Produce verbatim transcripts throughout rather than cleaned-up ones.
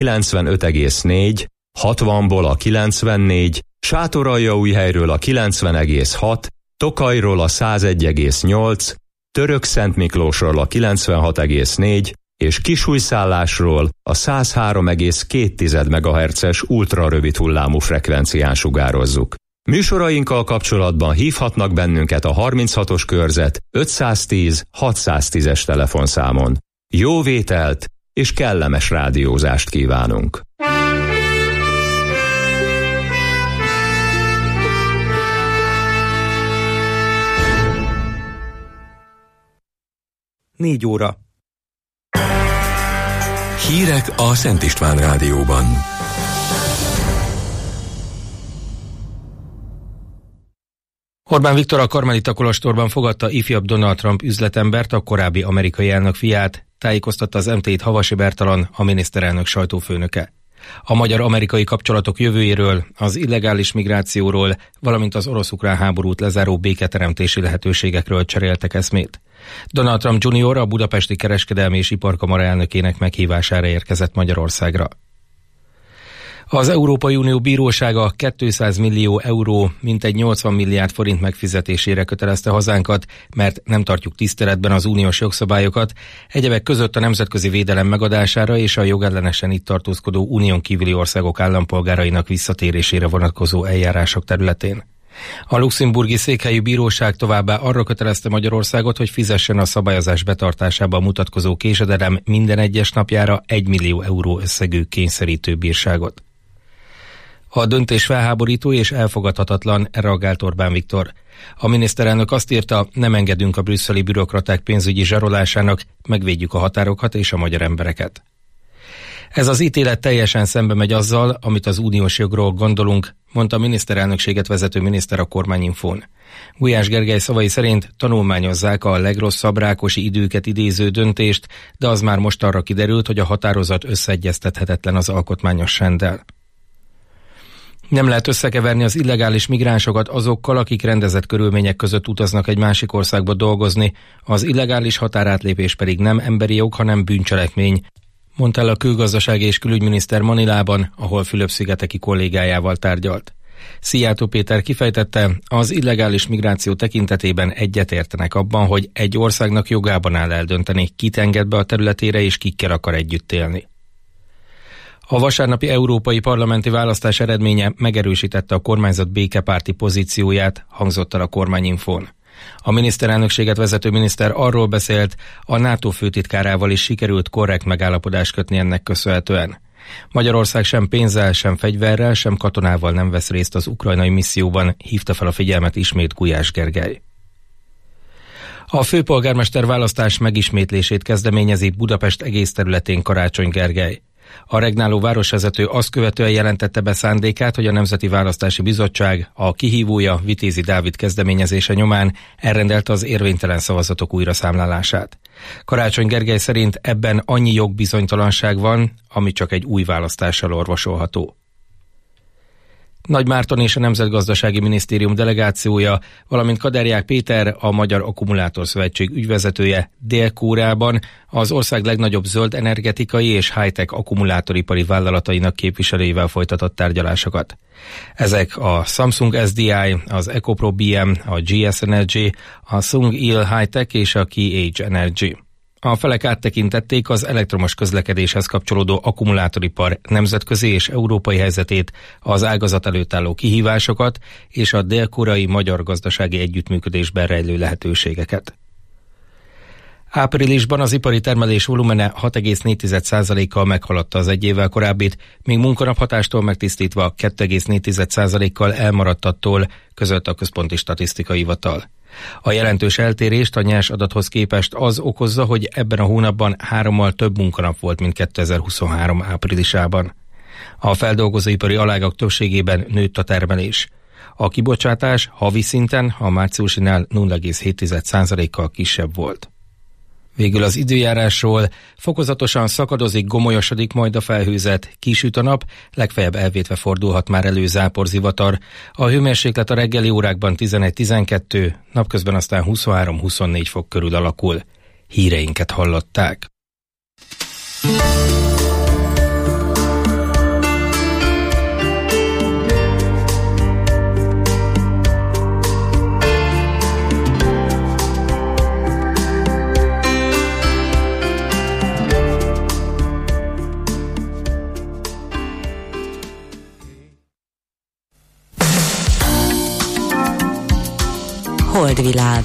kilencvenöt egész négy, hatvanból a kilencvennégy, Sátoraljaújhelyről a kilencven egész hat, Tokajról a százegy egész nyolc, Törökszentmiklósról a kilencvenhat egész négy, és Kisújszállásról a száz három egész két megahertzes ultrarövid hullámú frekvencián sugározzuk. Műsorainkkal kapcsolatban hívhatnak bennünket a harminchatos körzet ötszáztíz hatszáztízes telefonszámon. Jó vételt és kellemes rádiózást kívánunk! Négy óra. Hírek a Szent István Rádióban. Orbán Viktor a Karmelita kolostorban fogadta ifjabb Donald Trump üzletembert, a korábbi amerikai elnök fiát, tájékoztatta az em té i-t Havasi Bertalan, a miniszterelnök sajtófőnöke. A magyar-amerikai kapcsolatok jövőjéről, az illegális migrációról, valamint az orosz-ukrán háborút lezáró béketeremtési lehetőségekről cseréltek eszmét. Donald Trump junior a Budapesti Kereskedelmi és Iparkamara elnökének meghívására érkezett Magyarországra. Az Európai Unió bírósága kétszáz millió euró, mintegy nyolcvan milliárd forint megfizetésére kötelezte hazánkat, mert nem tartjuk tiszteletben az uniós jogszabályokat, egyebek között a nemzetközi védelem megadására és a jogellenesen itt tartózkodó unión kívüli országok állampolgárainak visszatérésére vonatkozó eljárások területén. A luxemburgi székhelyű bíróság továbbá arra kötelezte Magyarországot, hogy fizessen a szabályozás betartásában mutatkozó késedelem minden egyes napjára egy millió euró összegű kényszerítő bírságot. A döntés felháborító és elfogadhatatlan, reagált Orbán Viktor. A miniszterelnök azt írta, nem engedünk a brüsszeli bürokraták pénzügyi zsarolásának, megvédjük a határokat és a magyar embereket. Ez az ítélet teljesen szembe megy azzal, amit az uniós jogról gondolunk, mondta a miniszterelnökséget vezető miniszter a Kormányinfón. Gulyás Gergely szavai szerint tanulmányozzák a legrosszabb rákosi időket idéző döntést, de az már most arra kiderült, hogy a határozat összeegyeztethetetlen az alkotmányos renddel. Nem lehet összekeverni az illegális migránsokat azokkal, akik rendezett körülmények között utaznak egy másik országba dolgozni, az illegális határátlépés pedig nem emberi jog, hanem bűncselekmény, mondta el a külgazdasági és külügyminiszter Manilában, ahol Fülöp-szigeteki kollégájával tárgyalt. Szijjártó Péter kifejtette, az illegális migráció tekintetében egyetértenek abban, hogy egy országnak jogában áll eldönteni, kit enged be a területére és kikkel akar együtt élni. A vasárnapi európai parlamenti választás eredménye megerősítette a kormányzat békepárti pozícióját, hangzott el a Kormányinfón. A miniszterelnökséget vezető miniszter arról beszélt, a NATO főtitkárával is sikerült korrekt megállapodást kötni ennek köszönhetően. Magyarország sem pénzzel, sem fegyverrel, sem katonával nem vesz részt az ukrajnai misszióban, hívta fel a figyelmet ismét Gulyás Gergely. A főpolgármester választás megismétlését kezdeményezi Budapest egész területén Karácsony Gergely. A regnáló városvezető azt követően jelentette be szándékát, hogy a Nemzeti Választási Bizottság a kihívója Vitézi Dávid kezdeményezése nyomán elrendelte az érvénytelen szavazatok újraszámlálását. Karácsony Gergely szerint ebben annyi jogbizonytalanság van, ami csak egy új választással orvosolható. Nagymárton és a Nemzetgazdasági Minisztérium delegációja, valamint Kaderják Péter, a Magyar Akkumulátor Szövetség ügyvezetője Dél-Koreában az ország legnagyobb zöld energetikai és high-tech akkumulátoripari vállalatainak képviselőivel folytatott tárgyalásokat. Ezek a Samsung es dé i, az EcoPro bé em, a gé es Energy, a Sung Il High-Tech és a Key Age Energy. A felek áttekintették az elektromos közlekedéshez kapcsolódó akkumulátoripar nemzetközi és európai helyzetét, az ágazat előtt álló kihívásokat és a dél-koreai magyar gazdasági együttműködésben rejlő lehetőségeket. Áprilisban az ipari termelés volumene hat egész négy százalékkal meghaladta az egy évvel korábbit, míg munkanaphatástól megtisztítva két egész négy százalékkal elmaradt attól, közölt a Központi Statisztikai Hivatal. A jelentős eltérést a nyers adathoz képest az okozza, hogy ebben a hónapban hárommal több munkanap volt, mint kétezer-huszonhárom áprilisában. A feldolgozóipari alágak többségében nőtt a termelés. A kibocsátás havi szinten a márciusinál nulla egész hét százalékkal kisebb volt. Végül az időjárásról: fokozatosan szakadozik, gomolyosodik majd a felhőzet, kisüt a nap, legfeljebb elvétve fordulhat már elő záporzivatar. A hőmérséklet a reggeli órákban tizenegy-tizenkettő, napközben aztán huszonhárom-huszonnégy fok körül alakul. Híreinket hallották. Holdvilág.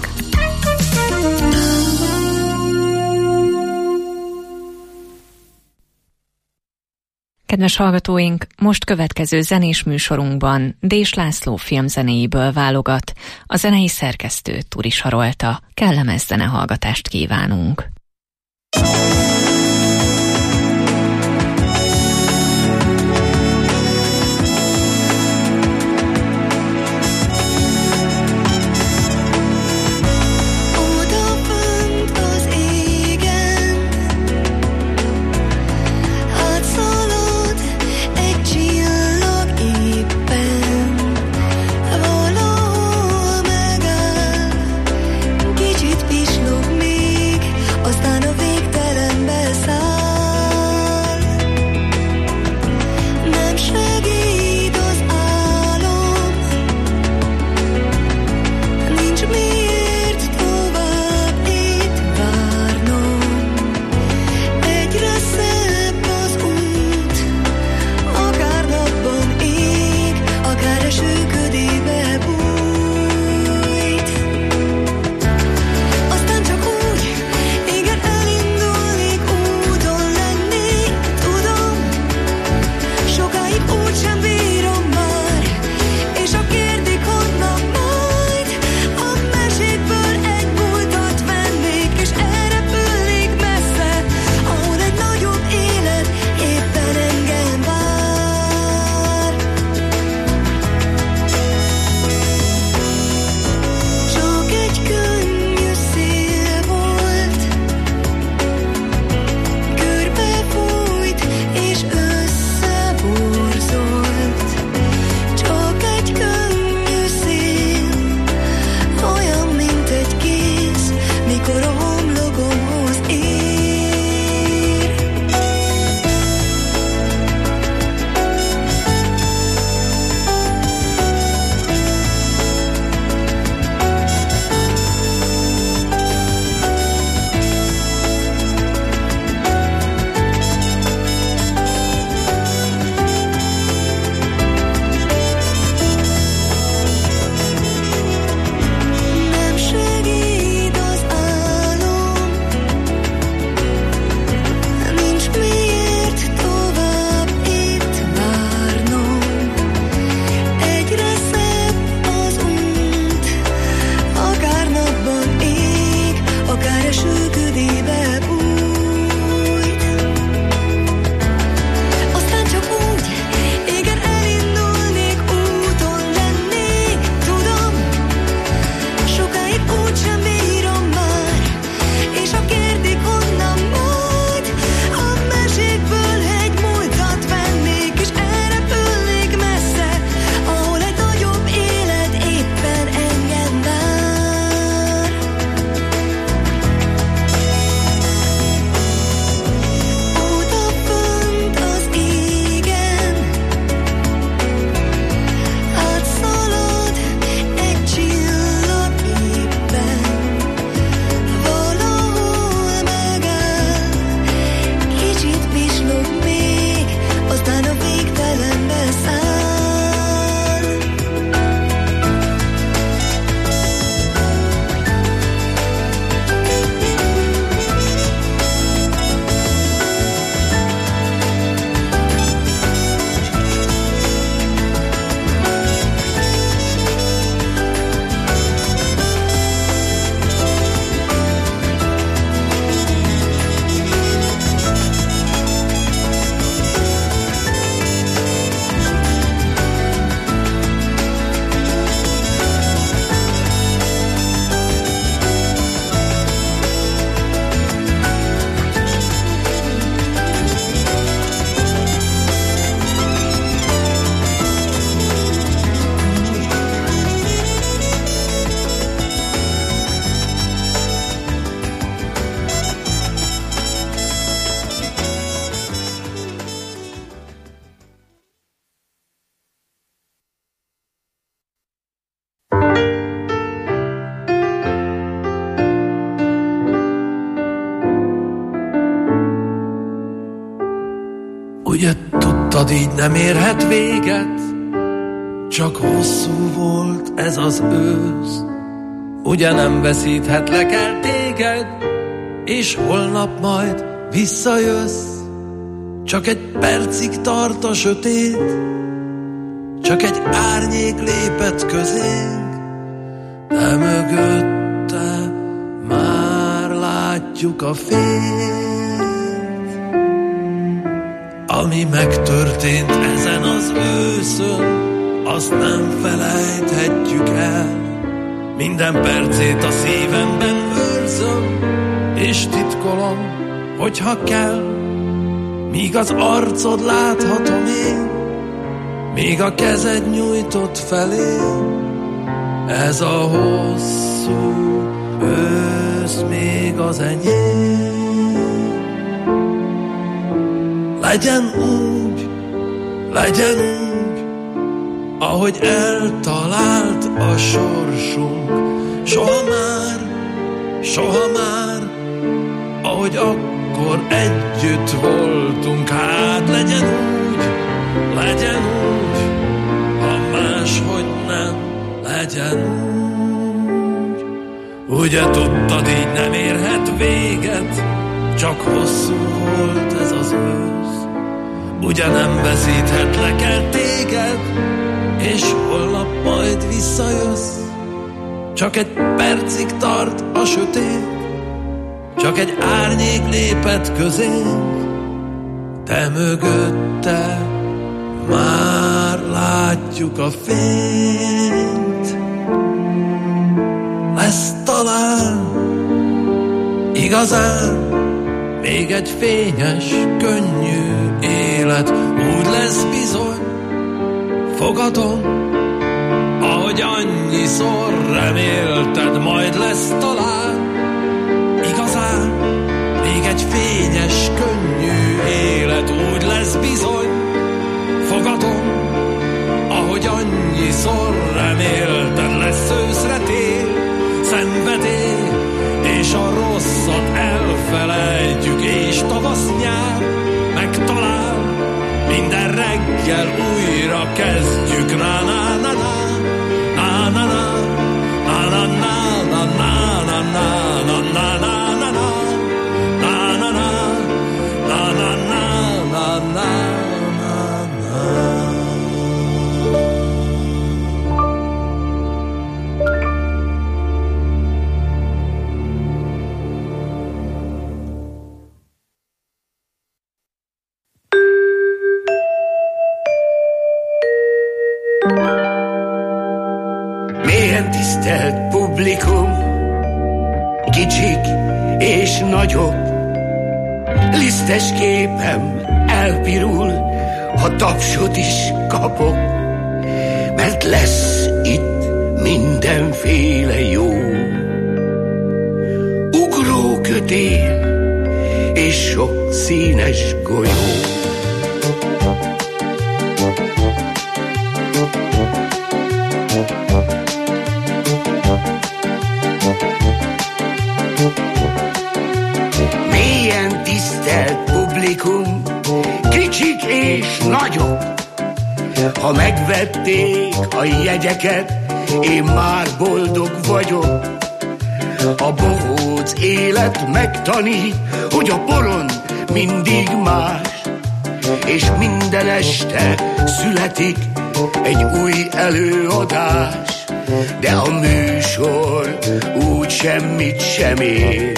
Kedves hallgatóink, most következő zenés műsorunkban Dés László filmzenéiből válogat, a zenei szerkesztő Turi Sarolta. Kellemes zenehallgatást kívánunk! Ugye tudtad, így nem érhet véget, csak hosszú volt ez az ősz. ugye nem veszíthetlek el téged, és holnap majd visszajössz. Csak egy percig tart a sötét, csak egy árnyék lépett közénk, de mögötte már látjuk a fényt. Ami megtörtént ezen az őszön, azt nem felejthetjük el. Minden percét a szívemben őrzöm, és titkolom, hogyha kell. Míg az arcod láthatom én, míg a kezed nyújtott felé, ez a hosszú ősz még az enyém. Legyen úgy, legyen úgy, ahogy eltalált a sorsunk. Soha már, soha már, ahogy akkor együtt voltunk. Hát legyen úgy, legyen úgy, ha máshogy nem, legyen úgy. Ugye tudtad, így nem érhet véget, csak hosszú volt ez az ősz. Ugye nem veszíthetlek el téged, és holnap majd visszajössz. Csak egy percig tart a sötét, csak egy árnyék lépett közénk, te mögötte már látjuk a fényt. Lesz talán igazán még egy fényes, könnyű élet, úgy lesz bizony, fogadom, ahogy annyiszor remélted, majd lesz talán igazán még egy fényes, könnyű élet, úgy lesz bizony, fogadom, ahogy annyiszor remélted, lesz őszre tél, szenvedély, és a rosszat elfelejtjük, és tavasz nyár megtalál, minden reggel újra kezdjük. Na na na na, na na na, na na na, na na na, na na na, na na na, na na na, na na na, na na. Tisztelt publikum, kicsik és nagyobb, lisztes képem elpirul, ha tapsot is kapok, mert lesz itt mindenféle jó. Ugrókötél és sok színes golyó. Mélyen tisztelt publikum, kicsik és nagyok, ha megvették a jegyeket, én már boldog vagyok. A bohóc élet megtanít, hogy a poron mindig más, és minden este születik egy új előadás, de a műsor úgy semmit sem ér.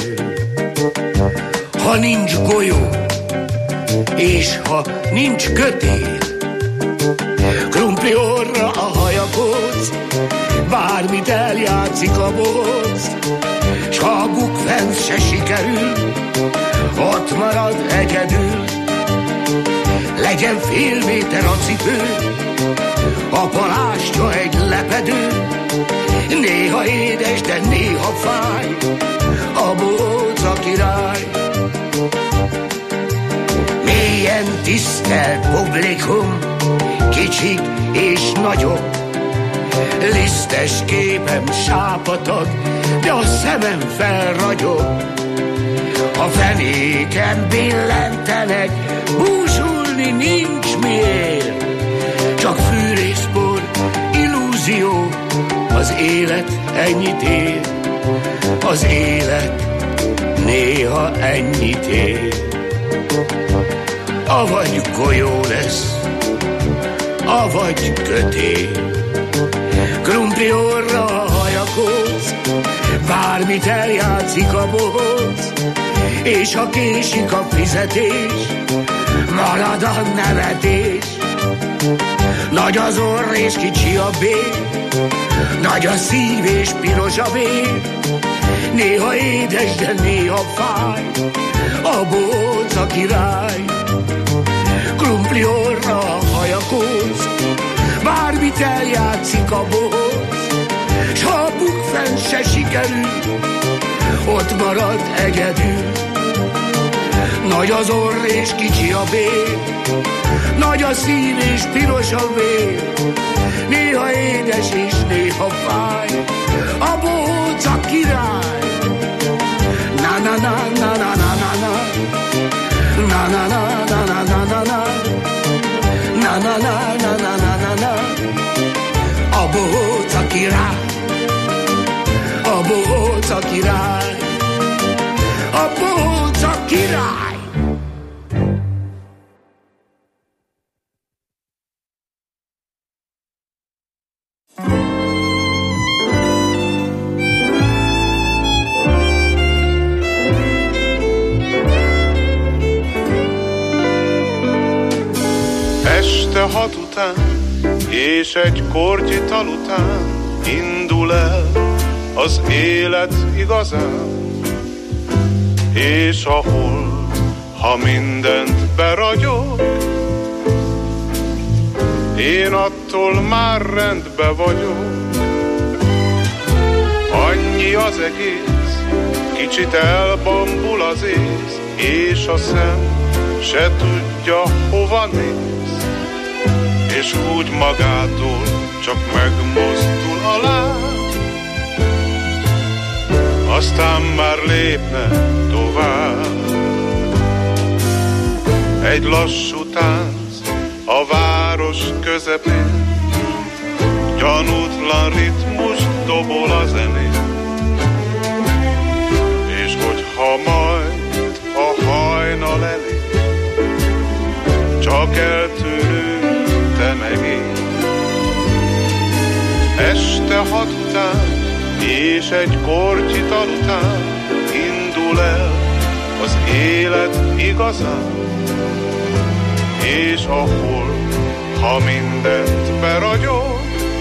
Ha nincs golyó, és ha nincs kötél, krumpli orra a hajakóc, bármit eljátszik a bohóc, s ha a bukfenc se sikerül, ott marad egyedül. Legyen fél méter a cipő, a palástja egy lepedő, néha édes, de néha fáj, a bohóc a király. Mélyen tisztelt publikum, kicsik és nagyok, lisztes képem sápatag, de a szemem felragyog. A fenéken billentenek, búsulni nincs miért, csak fűrészpor, illúzió, az élet ennyit ér. Az élet néha ennyit ér. Avagy golyó lesz, avagy kötél. Krumpli orra hajakóz, bármit eljátszik a bohóc, és ha késik a fizetés, marad a nevetés. Nagy az orr és kicsi a bér, nagy a szív és piros a vér. Néha édes, de néha fáj, a bohóc a király. Krumpli orra hajakóz, bármit eljátszik a bohóc, s ha a bukfenn se sikerül, ott marad egyedül. Nagy az orr és kicsi a bér, nagy a szív és piros a vér. Néha édes és néha fáj, a bohóc a király. Na na na na na na na na, na na na na na na na na, na na na na na na na na. A bohóc a király, a bohóc a király, a bohóc a király. Este hat után és egy kortyital után indul el az élet igazán, és a hold, ha mindent beragyog, én attól már rendbe vagyok. Annyi az egész, kicsit elbambul az ész, és a szem se tudja hova néz, és úgy magától csak megmozdul a láb, aztán már lépne tovább. Egy lassú tánc a város közepén, gyanútlan ritmust dobol a zenén, és hogyha majd a hajnal elé, csak eltűnünk te meg én. Este hat után és egy kortyital után indul el az élet igazán, és ahol, ha mindent beragyog,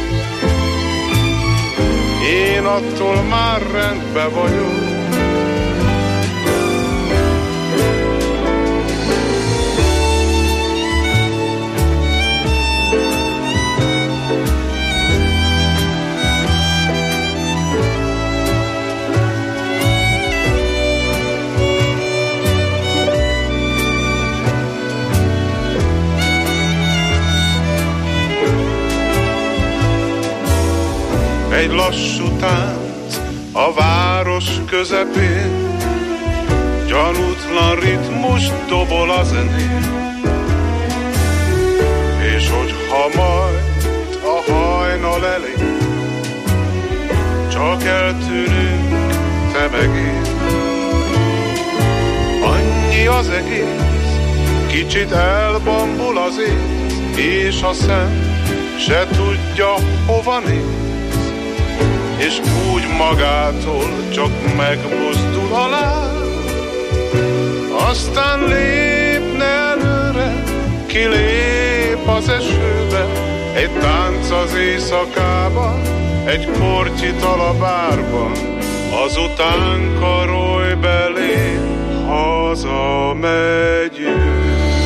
én attól már rendbe vagyok. Egy lassú tánc a város közepén, gyanútlan ritmust dobol a zenén, és hogyha majd a hajnal elé, csak eltűnünk te meg én. Annyi az egész, kicsit elbambul az ész, és a szem se tudja hova néz, és úgy magától csak megmozdul a láb, aztán lépne előre, kilép az esőbe, egy tánc az éjszakában, egy kortyital a bárban, azután karolj belém, hazamegyünk.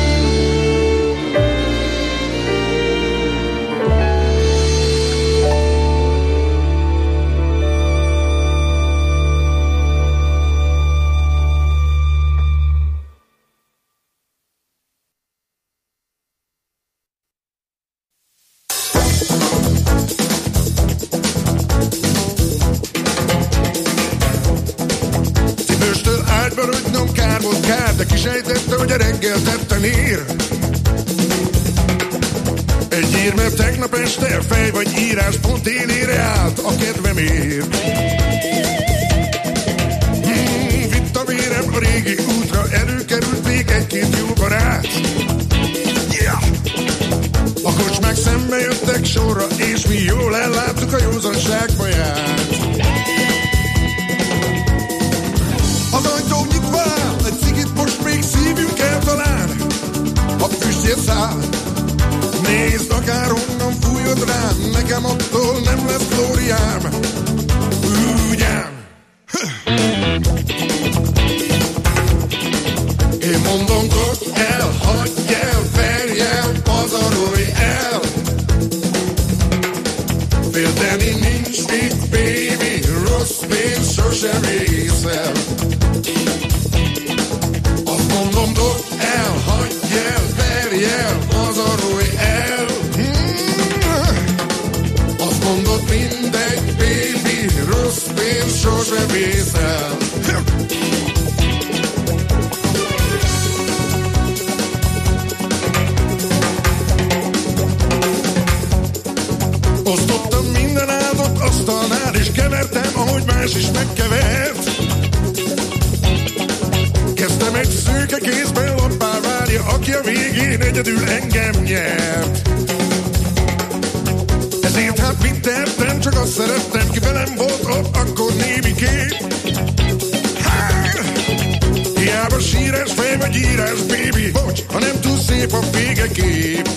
De kisejtette, hogy a reggel tetten ír. Egy ír, mert tegnap este fej vagy írás pont élére állt a kedvemért. a régi útra előkerült még egy-két jó barát. Yeah! A kocsmák szembe jöttek sorra, és mi jól elláttuk a józanság baját. Az ajtó nyitva áll, egy cigit most még szívjunk el talán. A füstjét száll, nézd, akárhonnan fújod rám, nekem attól nem lesz glóriám. Ugyan. Én mondom, dobd el, hagyj el, verj el, pazarolj el. Félteni nincs mit, baby, rossz pénz sosem észel. Azt mondom, dobd el, hagyj el, verj el, pazarolj el. Azt mondod, mindegy, baby, rossz pénz sosem észel. Osztottam minden áldott asztalnál, és kevertem, ahogy más is megkevert. Kezdtem egy szőke kézben lappá várja, aki a végén egyedül engem nyert. Ezért hát mit tettem, csak azt szerettem, ki velem volt ott, akkor némi kép. Hiába sírás fej vagy írás, baby, bocs, ha nem túl szép a végekép.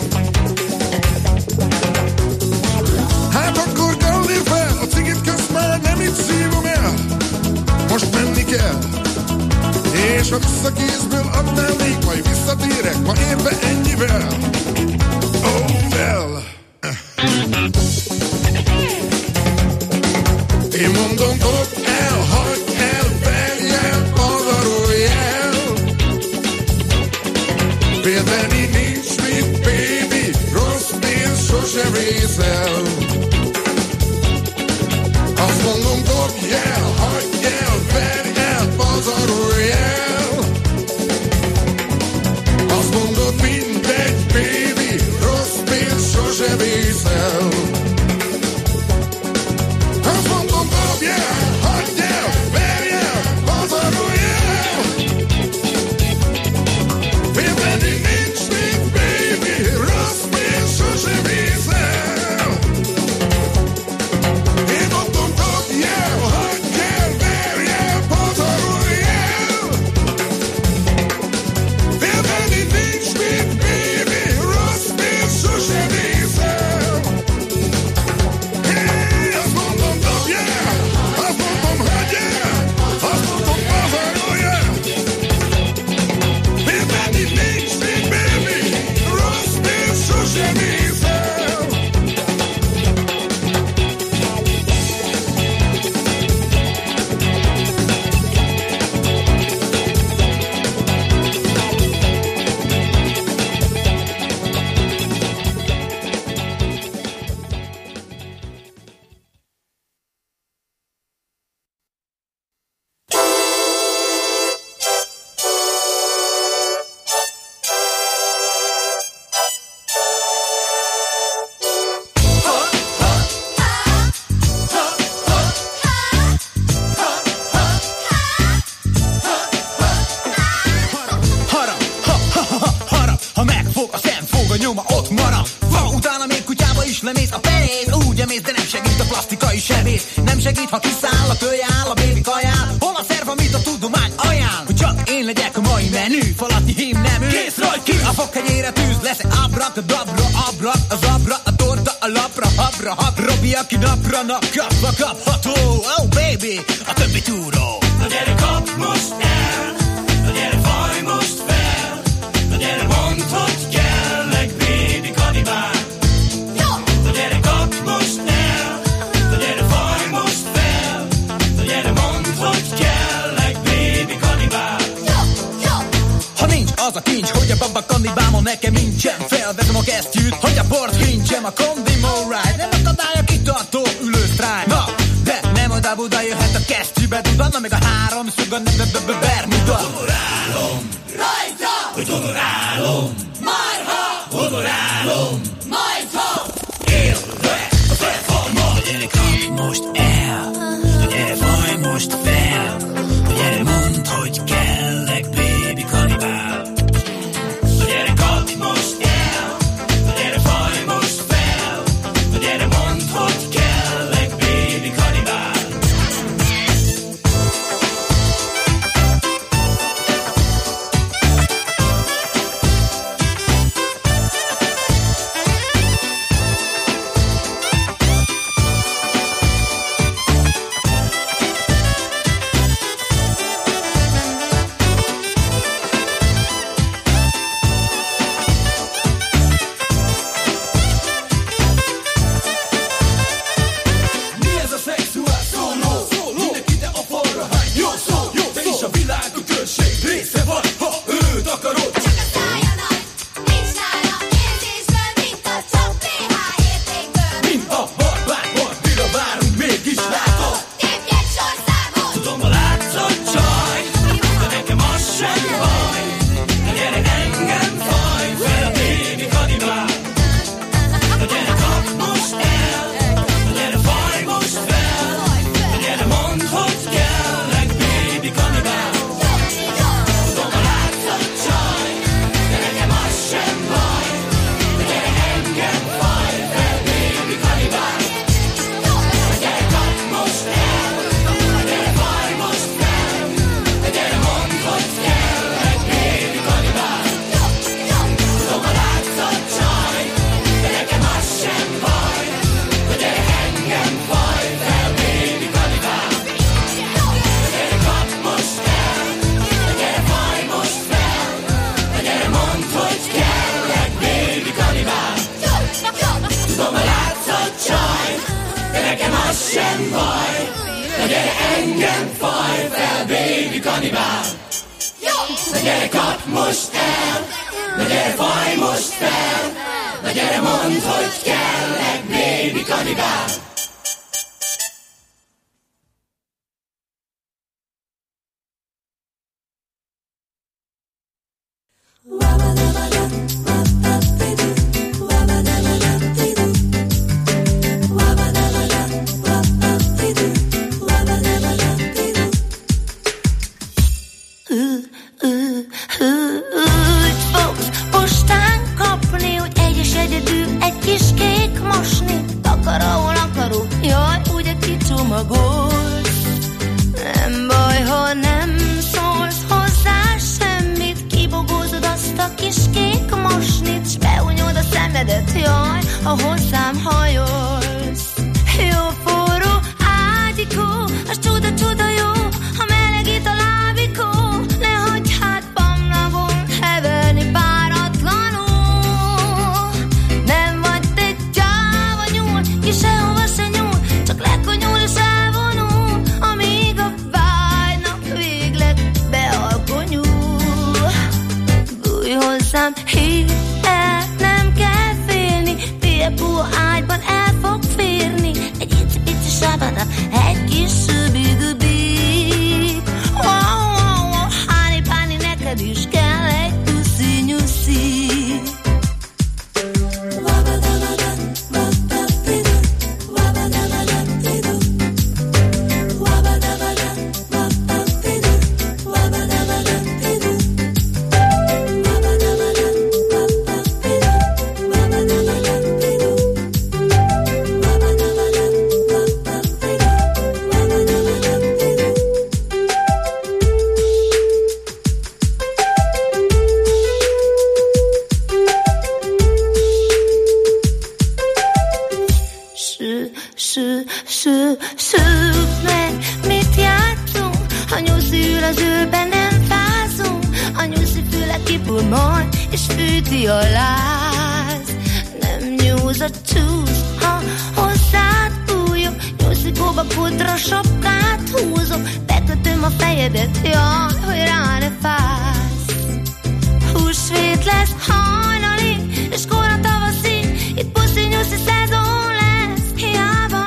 Hát akkor gallér fel, a cigit közt már nem itt szívom el. Most menni kell, és ha visszakézből adnál még, majd visszatérek, ma érve ennyivel. Oh well. Én mondom, dobd el, hagyj el, verj el, pazarolj el. Félteni nincs mit, baby, rossz pénz sosem észel. Azt mondom, dobj el, hagyj el, verj el, pazarolj el. Azt mondod, mindegy, baby, rossz pénz sosem észel. Azt mondom, dobj el, hagyj el, verj el, pazarolj el. Félteni nincs mit, baby, rossz pénz sosem észel. Én mondom, dobj el, hagyj el, verj el, pazarolj el. Félteni nincs mit, baby, rossz pénz sosem észel. Hey, azt mondom, dobj el, azt mondom, hagyj el, azt mondom, pazarolj el. Félteni nincs mit, baby, rossz pénz sosem észel. Harap, ha, ha, ha, ha, harap, ha megfog a szemfog, a nyoma ott marad. Va, utána még kutyába is lemész, a penész úgy emész, de nem segít a plastikai sebész. Nem segít, ha kiszáll a kölyál, a bébi kajál. Hol a szerv, amit a tudomány ajánl? Hogy csak én legyek a mai menü, falatni hím nemű. Kész rajt ki! A fokhegyére tűz, lesz abrak, a dabra, abrak, az abra, a torta, a lapra, habra, hab. Robi, aki napra nap kapva kapható. Oh baby, a többi túró. Na gyere, kap most el, na gyere, faj most fel, na gyere, mondd, hogy kellek, baby kanibál. Na gyere, kap most el, na gyere, faj most fel, na gyere, mondd, hogy kellek, baby kanibál. Ha nincs az a kincs, hogy a baba kannibálma nekem nincsen. Felvezem a kesztyűt, hogy a bort kincsem. A kondimó ride, nem akadály a kitartó ülősztrájk. Na, de nem oda-buda jöhet a kesztyűbe dudanna, meg a háromszög a bermuda. Honorálom, rajta, hogy honorálom, marha, honorálom, majtha, élve a felforma. Gyere, kapj most el, gyere, faj most fel, gyere, mondd, hogy kell. sem baj. Na gyere, engem faj fel, baby kanibál. Na gyere, kap most el. Na gyere, faj most fel. Na gyere, mondd, hogy kellek, baby kanibál. Nem baj, ha nem szólsz hozzá semmit, kibogózod azt a kis kék mosnit, s beúnyod a szemedet, jaj, ha hozzám hajolsz. Jó forró ágyikó, az csuda-csuda jó, ha melegít a lábikó, ne hagyj hát pamlagon heverni páratlanul. Nem vagy te gyáva nyúl, ki sehova se nyúl, csak lekonyul és elvonul, amíg a vágynak végleg bealkonyul. Bújj hozzám, hidd el, nem kell félni, piepó ágyban el fog férni, egy icipici sabada, egy kis szübi-gübi. Oh, oh, oh, háni-páni, neked is kell egy puszi-nyuszi. Szűk meg, mit játszunk? A nyuszi ül az ülben, nem fázunk. A nyuszi füle kipul majd, és fűti a láz. Nem nyúz a csúsz, ha hozzád bújok. Nyuszikóba pudra sapkát húzok, bekötöm a fejedet, jaj, hogy rá ne fáz. Húsvét lesz hajnalig, és kora tavaszi, itt puszi nyuszi szezon lesz. Hiába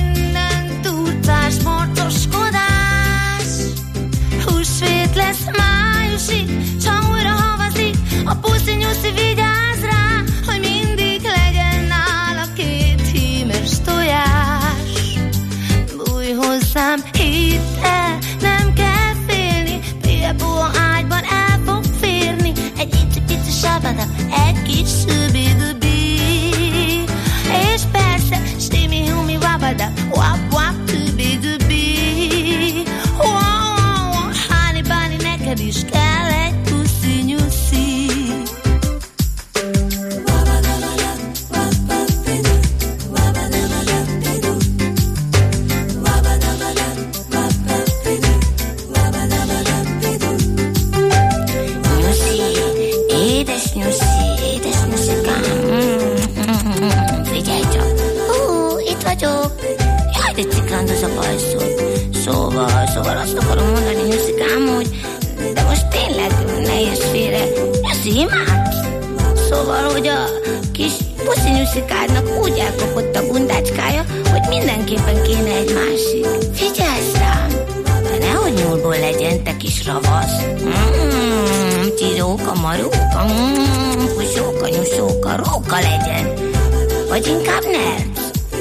morcoskodás. Húsvét lesz májusig, s ha újra havazik, a puszi-nyuszi vigyáz rá, hogy mindig legyen nála két hímes tojás. Bújj hozzám, hidd el, nem kell félni, piepó ágyban el fog férni, egy icipici sabada, egy kis szübi-gübi. És persze, stimi-humi wabada, wap-wap, tübi-gübi. Wow, háni-báni, neked is kell egy puszi-nyuszi. Nyuszi, édes nyuszi, édes nyuszikám. Figyelj csak, hú, itt vagyok. Jaj, de cikándoz a bajszol. Szóval, szóval azt akarom mondani, nyuszikám, hogy de most tényleg ne érts félre. Nyuszi, imádsz? Szóval, hogy a kis puszi nyuszikádnak úgy elkopott a bundácskája, hogy mindenképpen kéne egy másik. Figyelj rám, de nehogy nyúlból legyen, te kis ravasz. Mmm, tiróka, maróka, mmm, pusóka, nyuszóka, róka legyen. Vagy inkább nerc.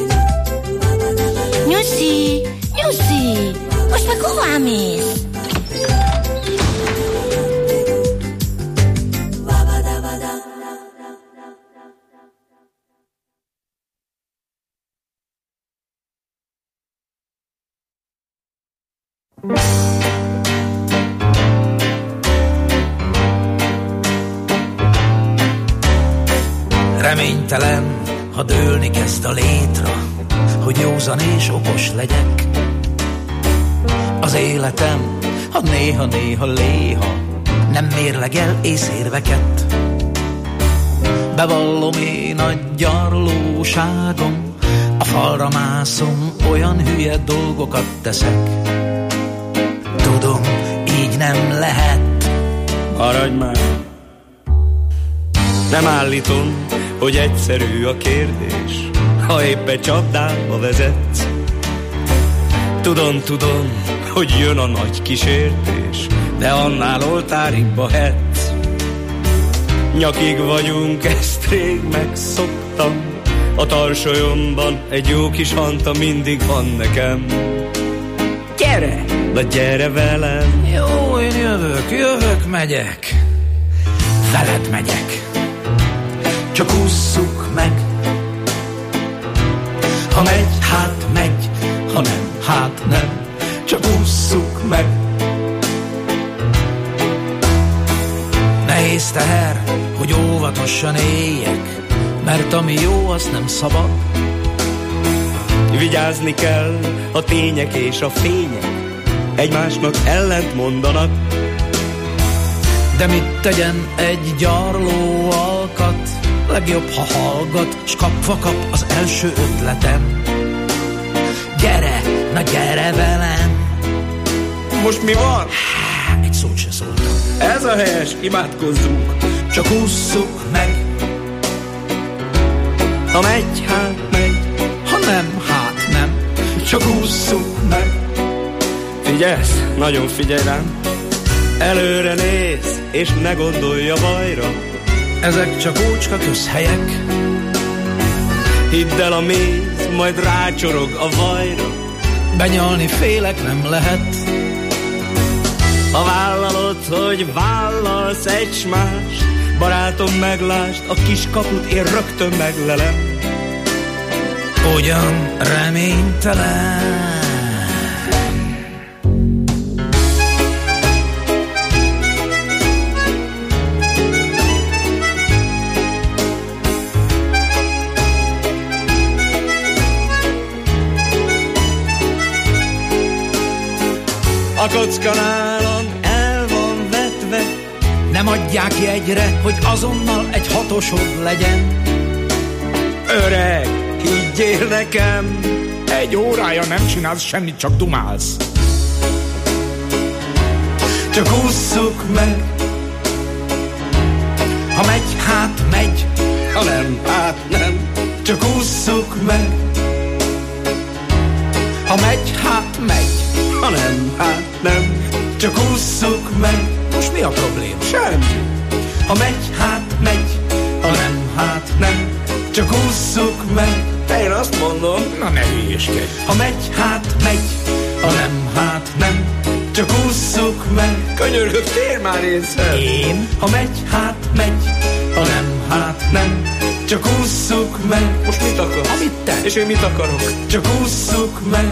Nyuszi, nyuszi, most meg hová mész? Reménytelen, ha dőlni kezd a létra, hogy józan és okos legyek. Az életem, ha néha-néha léha, nem mérlegel észérveket. Bevallom én a gyarlóságom, a falra mászom, olyan hülye dolgokat teszek. Tudom, így nem lehet. Maradj már! Nem állítom, hogy egyszerű a kérdés, ha éppen csapdába vezetsz. Tudom, tudom, hogy jön a nagy kísértés, de annál oltárigba hetsz. Nyakig vagyunk, ezt rég megszoktam, a tarsolyomban egy jó kis hanta mindig van nekem. Gyere, na gyere velem! Jó, én jövök, jövök, megyek. Veled megyek. Csak ússzuk meg. Ha megy, hát megy, ha nem, hát nem. Csak ússzuk meg. Nehéz teher, hogy óvatosan éljek, mert ami jó, az nem szabad. Vigyázni kell, a tények és a fények egymásnak ellent mondanak. De mit tegyen egy gyarló alkat? Legjobb, ha hallgat, s kapva kap az első ötletem. Gyere, na gyere velem! Most mi van? Há, egy szót se szóltam. Ez a helyes, imádkozzunk. Csak ússzuk meg. Ha megy, hát megy. Ha nem, hát nem. Csak ússzuk meg. Figyelsz? Nagyon figyelj rám. Előre néz, és ne gondolj a bajra. Ezek csak ócska közhelyek. Hidd el, a méz majd rácsorog a vajra. Benyalni félek nem lehet. Ha vállalod, hogy vállalsz egy más, barátom, meglásd, a kis kaput én rögtön meglelem. Ugyan reménytelen. A kocka nálam el van vetve. Nem adják jegyre, hogy azonnal egy hatosod legyen. Öreg, higgyél nekem, egy órája nem csinálsz semmit, csak dumálsz. Csak ússzuk meg. Ha megy, hát megy. Ha nem, hát nem. Csak ússzuk meg. Ha megy, hát megy. Ha nem, hát nem. Csak ússzuk meg. Most mi a probléma? Semmi. Ha megy, hát megy. Ha nem, hát nem. Csak ússzuk meg. Én azt mondom. Na ne hülyéskedj. Ha megy, hát megy. Ha nem, hát nem. Csak ússzuk meg. Könyörgök, tér már észre. Én? Ha megy, hát megy. Ha nem, hát nem. Csak ússzuk meg. Most mit akarsz? Amit te. És én mit akarok? Csak ússzuk meg.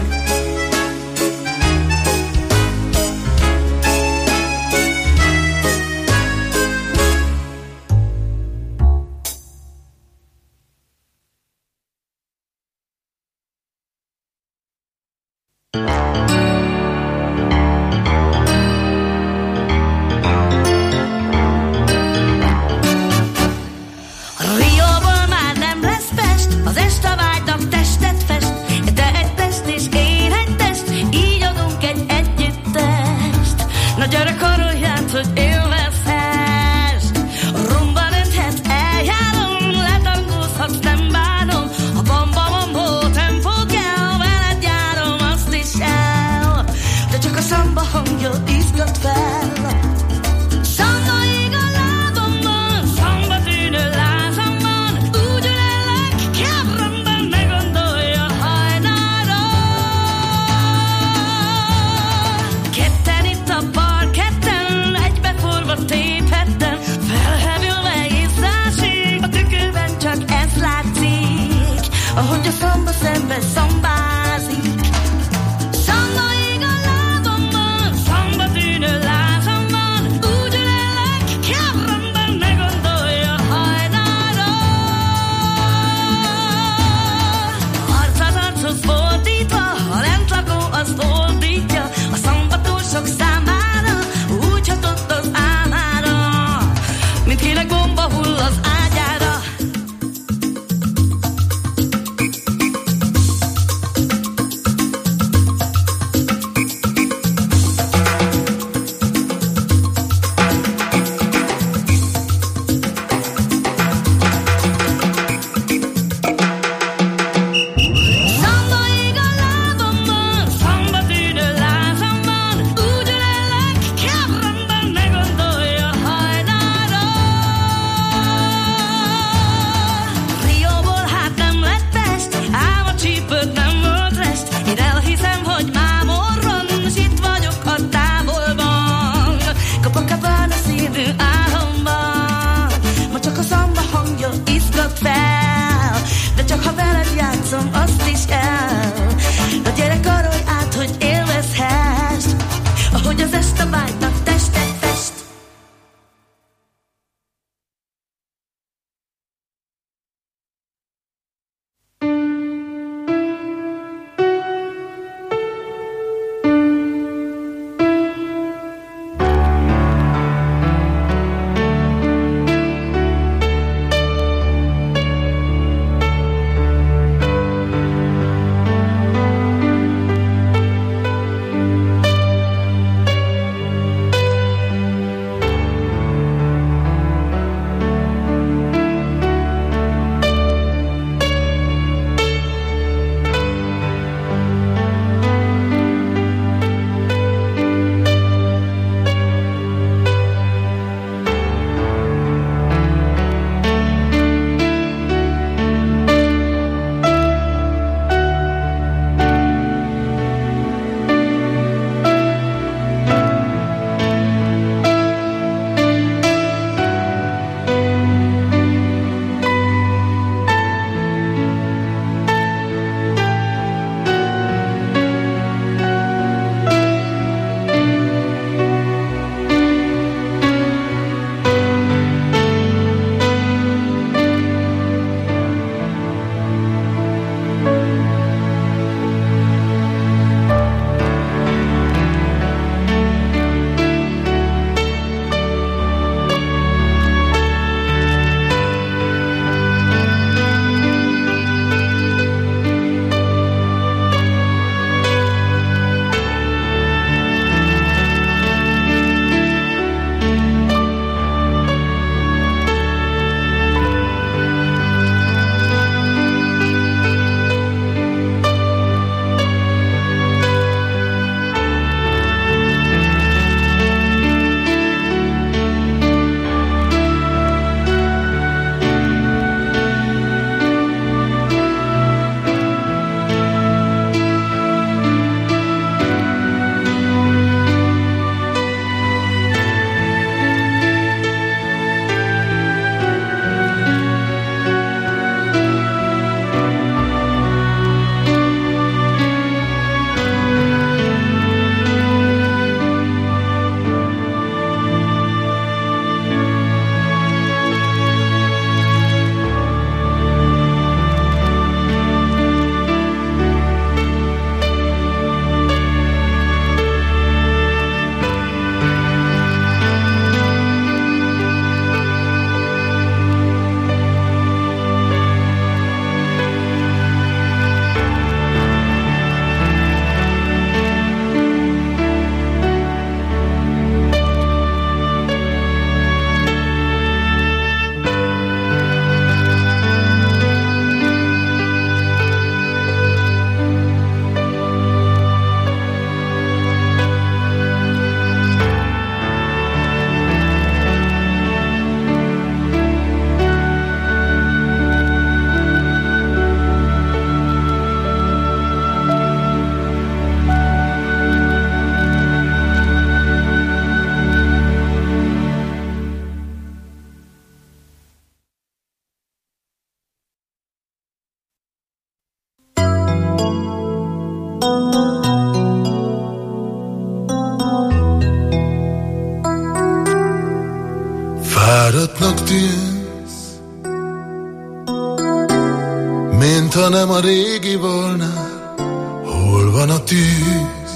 tűz, mintha nem a régi volna. Hol van a tűz?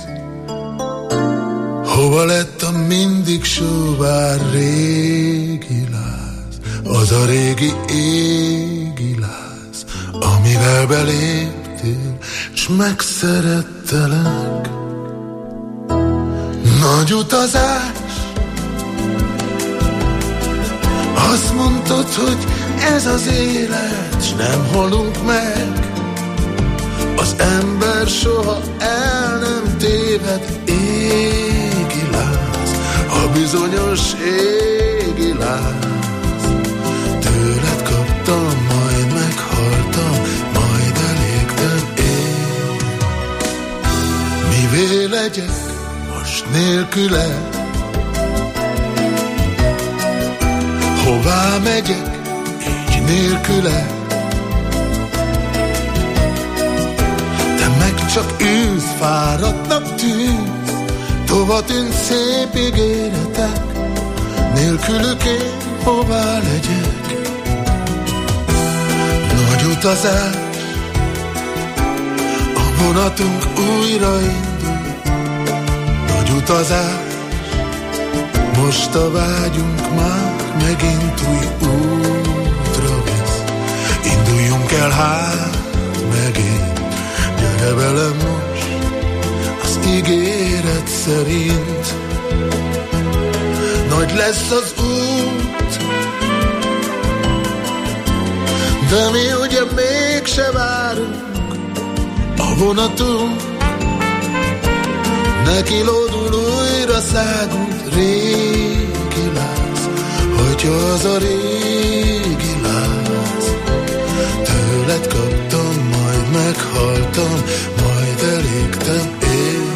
Hova lett a mindig sóvár régi láz? Az a régi égi láz, amivel beléptél, s megszerettelek. Nagy utazás, azt mondtad, hogy ez az élet, s nem halunk meg. Az ember soha el nem téved, égi láz, a bizonyos égi láz. Tőled kaptam, majd meghaltam, majd elégtem én. Mivé legyek most nélküled? Hová megyek így nélküled? Csak űz, fáradtnak tűz, tova tűnt szép ígéretek, nélkülük én hová legyek? Nagy utazás, a vonatunk újra indul. Nagy utazás, most a vágyunk már megint új útra visz. Induljunk el hát megint, gyere velem most, az ígéret szerint. Nagy lesz az út, de mi ugye mégse várunk. A vonatunk neki lódul, újra szágult. Régi láz, hogyha az a régi láz. Tőled kaptam, majd meghaltam, majd elégtem én.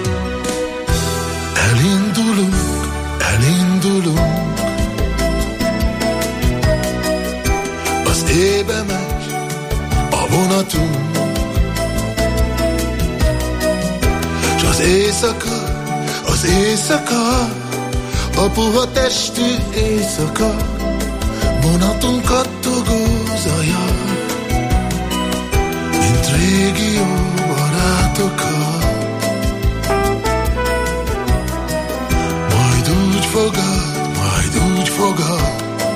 Elindulunk, elindulunk, az éjbe megy a vonatunk, s az éjszaka, az éjszaka, a puha testű éjszaka, vonatunk kattogó zaja, mint régi jó barátokat. Majd úgy fogad, majd úgy fogad.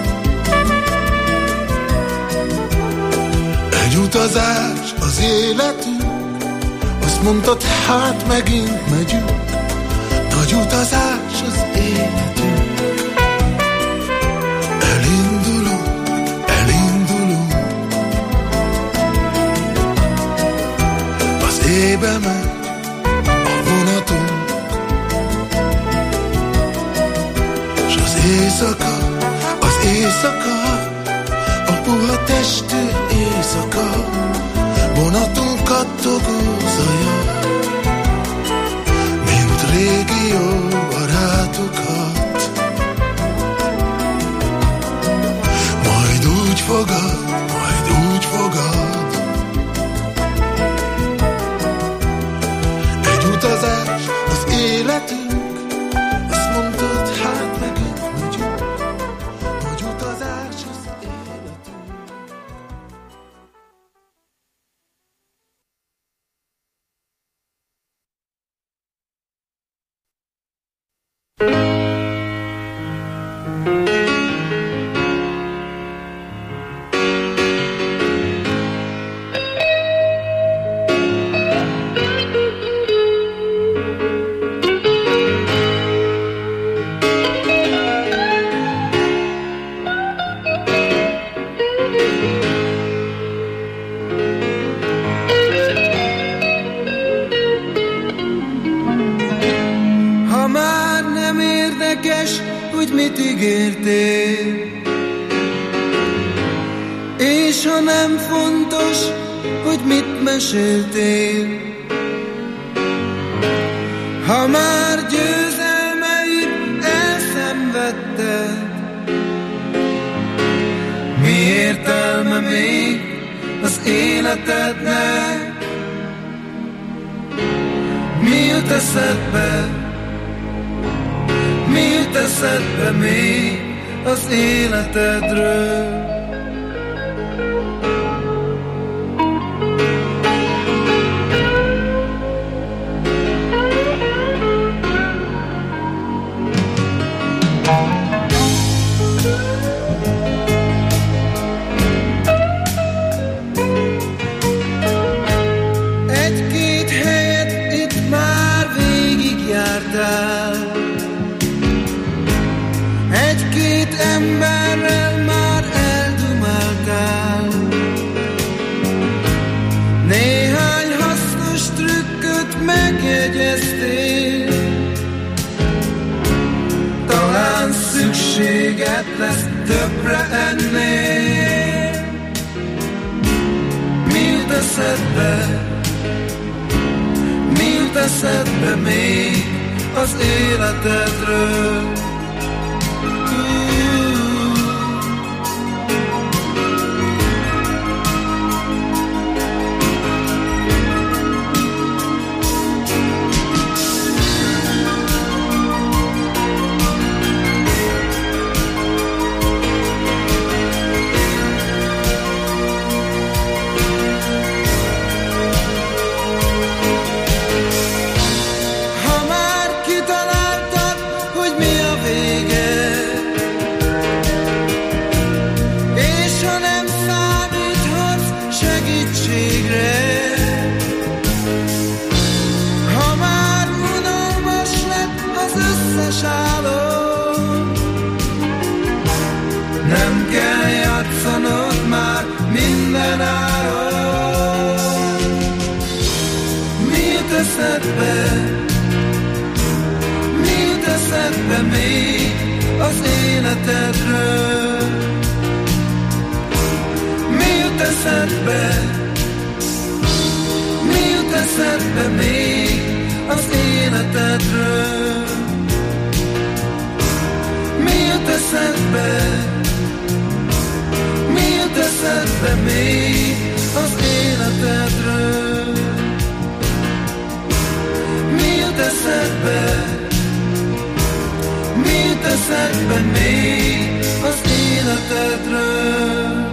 Egy utazás az életünk, azt mondtad, hát megint megyünk. Nagy utazás az életünk. Elindulunk, elindulunk, az éjbe megy a vonatunk, s az éjszaka, az éjszaka, a puha testű éjszaka, vonatunk kattogó zaja, mint régi jó barátokat. Majd úgy fogad, majd úgy fogad. Egy utazás az életünk, azt mondtad, hát megint megyünk. Nagy utazás az életünk. Ha már győzelmeid elszenvedted, mi értelme még az életednek? Mi jut eszedbe, mi jut eszedbe még az életedről. Emberrel már eldumáltál, néhány hasznos trükköt megjegyeztél. Talán szükséged lesz többre ennél. Mi jut eszedbe, mi jut eszedbe még az életedről? Nem kell játszanod már minden áron. Mi jut eszedbe, mi jut eszedbe még az életedről? Mi jut eszedbe, mi jut eszedbe még az életedről? Mi jut eszedbe, mi jut eszedbe még az életedről? Mi jut eszedbe, mi jut eszedbe még az életedről?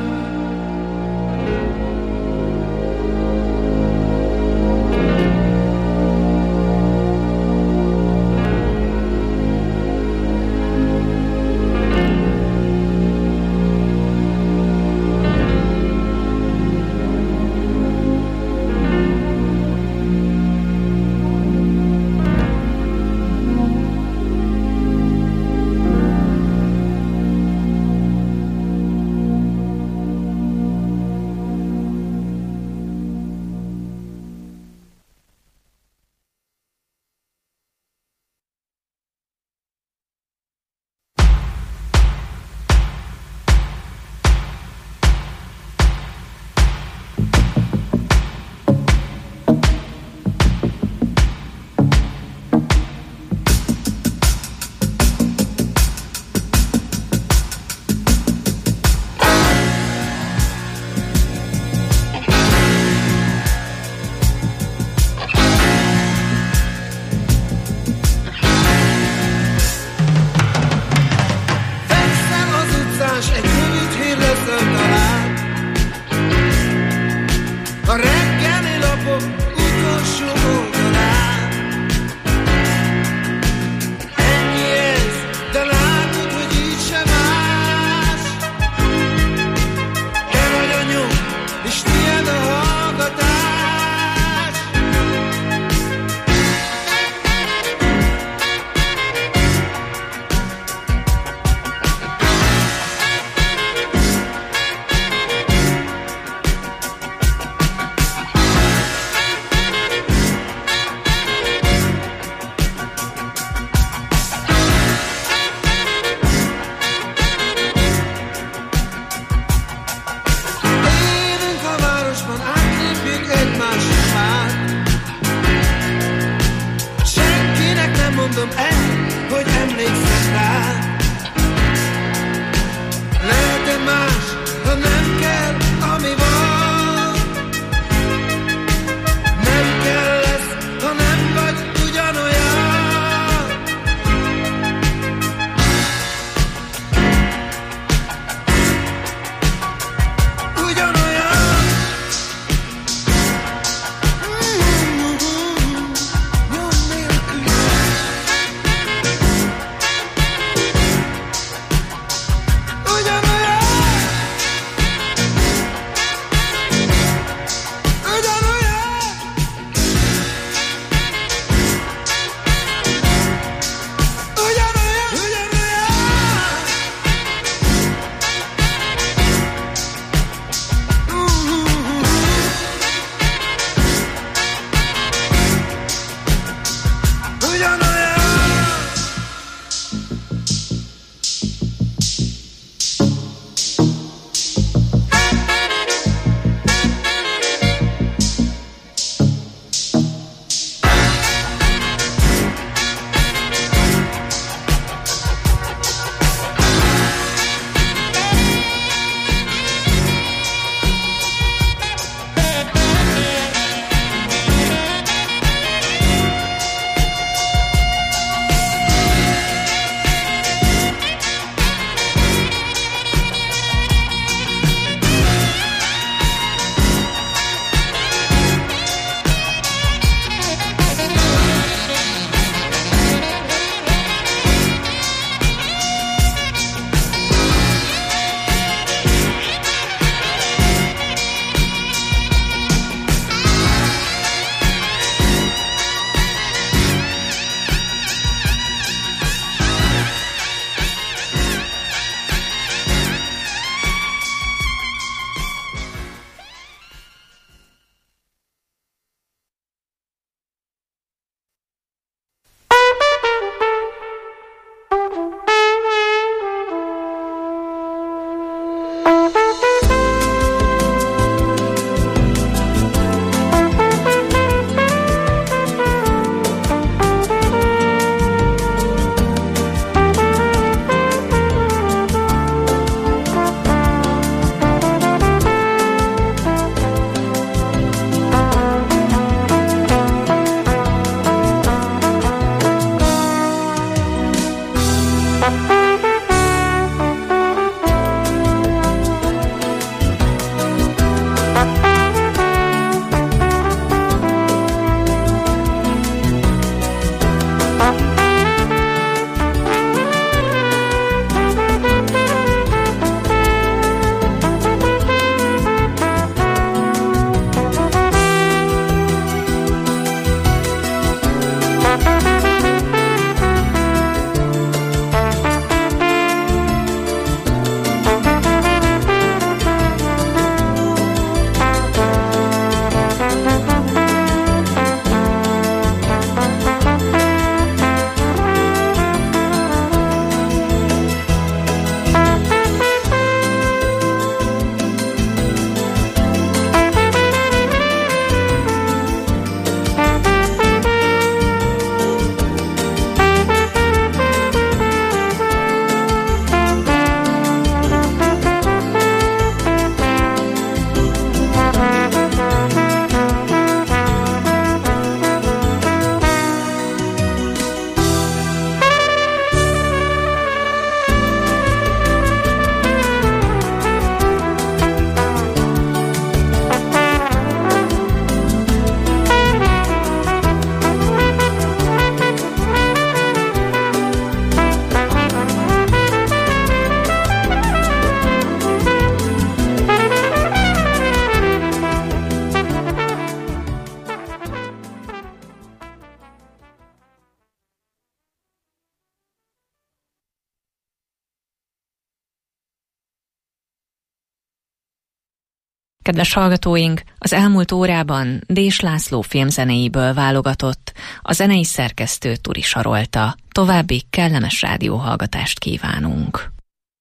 Kedves hallgatóink, az elmúlt órában Dés László filmzenéiből válogatott, a zenei szerkesztő Turi Sarolta. További kellemes rádióhallgatást kívánunk.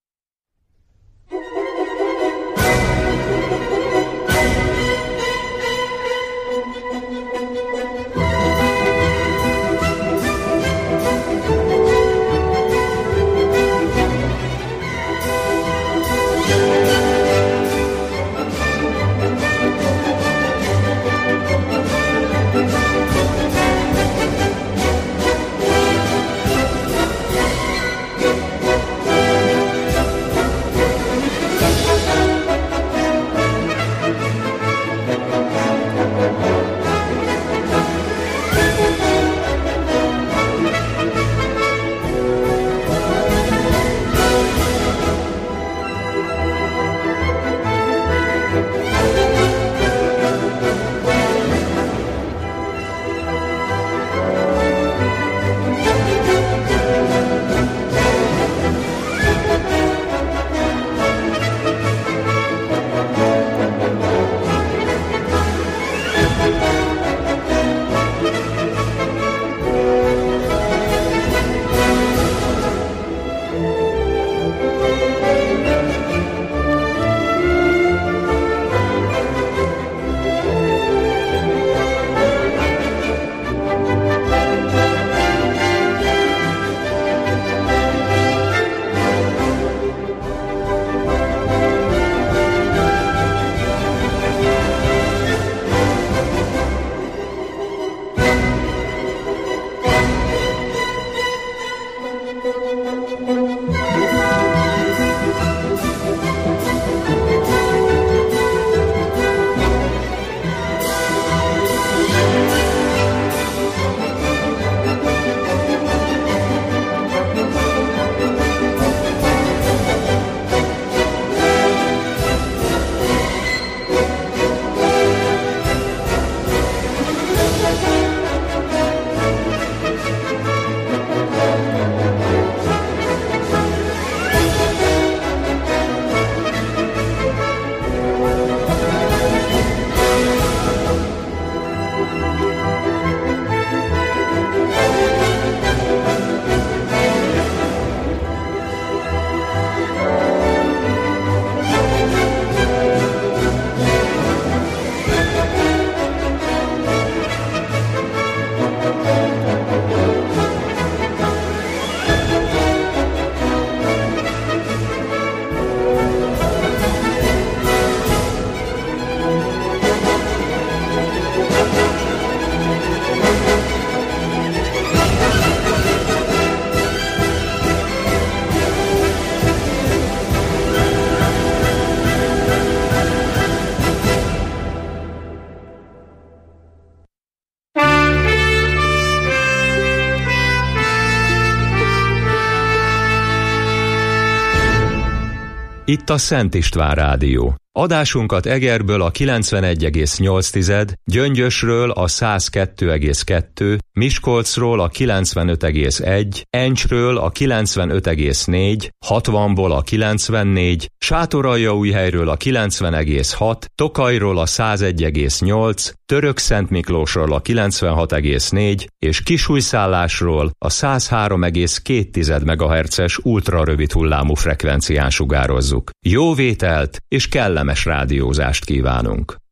Itt a Szent István Rádió. Adásunkat Egerből a kilencvenegy egész nyolc, Gyöngyösről a száz kettő egész kettő, Miskolcról a kilencvenöt egész egy, Encsről a kilencvenöt egész négy, hatvanból a kilencvennégy, Sátoraljaújhelyről a kilencven egész hat, Tokajról a száz egy egész nyolc, Törökszentmiklósról a kilencvenhat egész négy és Kisújszállásról a száz három egész két megahertzes ultrarövid hullámú frekvencián sugározzuk. Jó vételt és kellemes rádiózást kívánunk!